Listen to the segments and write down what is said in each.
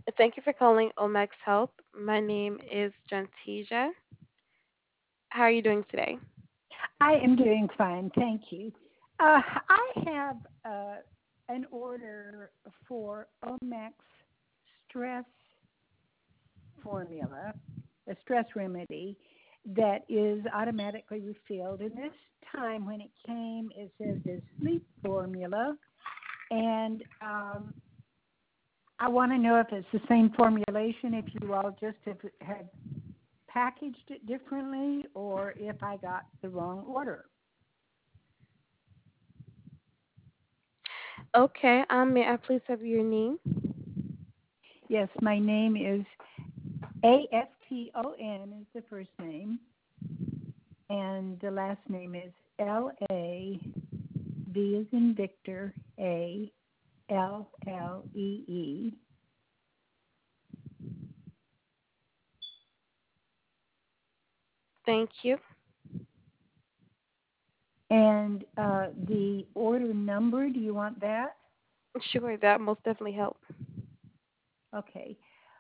Thank you for calling Omex Health. My name is Jantija. How are you doing today? I am doing fine, thank you. I have an order for Omex stress formula, a stress remedy that is automatically refilled. And this time when it came, it says it's sleep formula. And I want to know if it's the same formulation, if you all just have packaged it differently, or if I got the wrong order. Okay, may I please have your name? Yes, my name is Aston is the first name, and the last name is LAV as in Victor ALLEE. Thank you. And the order number, do you want that? Sure, that most definitely helps. Okay,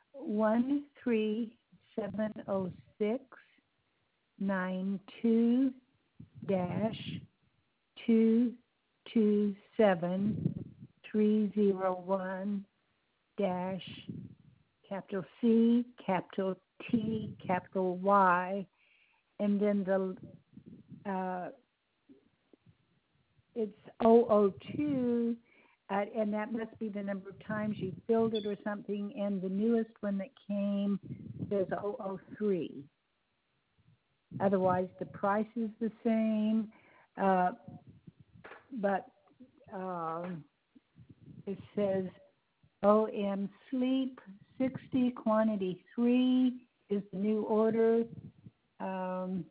1370692 dash 227301 dash capital C, capital T, capital Y, and then uh, it's 002, and that must be the number of times you filled it or something, and the newest one that came says 003. Otherwise, the price is the same, uh, but um, it says OM Sleep 60, quantity 3 is the new order. Um,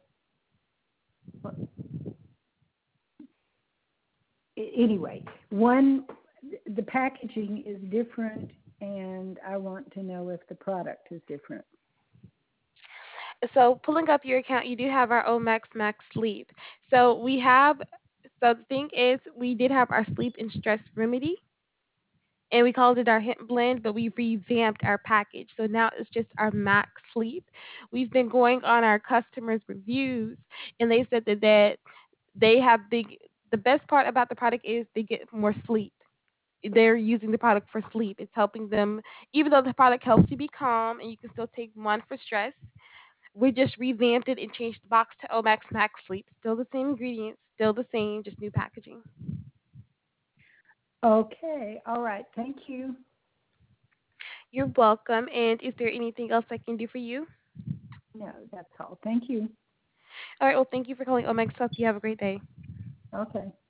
anyway, the packaging is different, and I want to know if the product is different. So, pulling up your account, you do have our Omex Max Sleep. So, so the thing is, we did have our sleep and stress remedy, and we called it our hemp blend, but we revamped our package. So now it's just our Max Sleep. We've been going on our customers' reviews, and they said that they have the best part about the product is they get more sleep. They're using the product for sleep. It's helping them, even though the product helps you be calm and you can still take one for stress. We just revamped it and changed the box to Omax Max Sleep. Still the same ingredients, still the same, just new packaging. Okay, all right, thank you. You're welcome. And is there anything else I can do for you? No, that's all. Thank you. All right. Well, thank you for calling Omex Health. You have a great day. Okay.